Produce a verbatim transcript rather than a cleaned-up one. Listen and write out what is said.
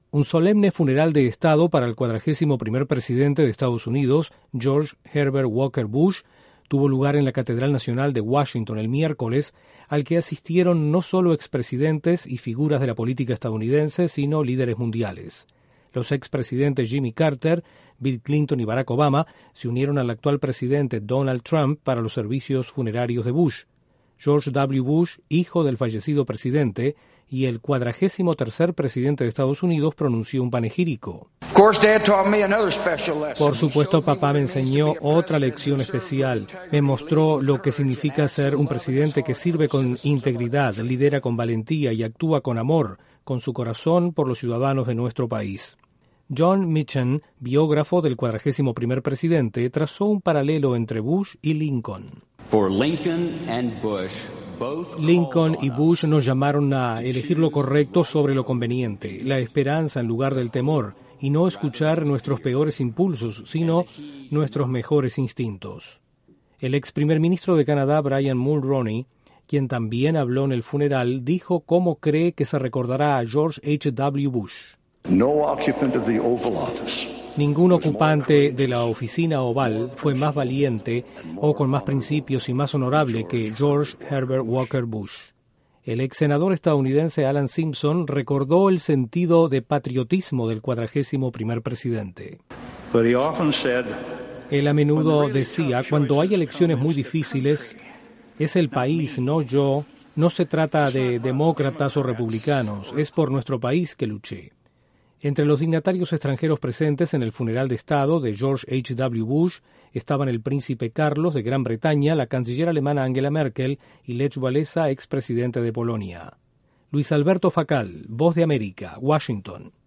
Un solemne funeral de Estado para el cuadragésimo primer presidente de Estados Unidos, George Herbert Walker Bush, tuvo lugar en la Catedral Nacional de Washington el miércoles, al que asistieron no solo expresidentes y figuras de la política estadounidense, sino líderes mundiales. Los expresidentes Jimmy Carter, Bill Clinton y Barack Obama se unieron al actual presidente Donald Trump para los servicios funerarios de Bush. George W. Bush, hijo del fallecido presidente, y el cuadragésimo tercer presidente de Estados Unidos pronunció un panegírico. Por supuesto, papá me enseñó otra lección especial. Me mostró lo que significa ser un presidente que sirve con integridad, lidera con valentía y actúa con amor, con su corazón por los ciudadanos de nuestro país. John Mitchell, biógrafo del cuadragésimo primer presidente, trazó un paralelo entre Bush y Lincoln. For Lincoln and Bush, Lincoln y Bush nos llamaron a elegir lo correcto sobre lo conveniente, la esperanza en lugar del temor, y no escuchar nuestros peores impulsos, sino nuestros mejores instintos. El ex primer ministro de Canadá, Brian Mulroney, quien también habló en el funeral, dijo cómo cree que se recordará a George H W Bush. No occupant of the Oval Office. Ningún ocupante de la oficina oval fue más valiente o con más principios y más honorable que George Herbert Walker Bush. El ex senador estadounidense Alan Simpson recordó el sentido de patriotismo del cuadragésimo primer presidente. Él a menudo decía, cuando hay elecciones muy difíciles, es el país, no yo, no se trata de demócratas o republicanos, es por nuestro país que luché. Entre los dignatarios extranjeros presentes en el funeral de Estado de George H W Bush estaban el príncipe Carlos de Gran Bretaña, la canciller alemana Angela Merkel y Lech Walesa, expresidente de Polonia. Luis Alberto Facal, Voz de América, Washington.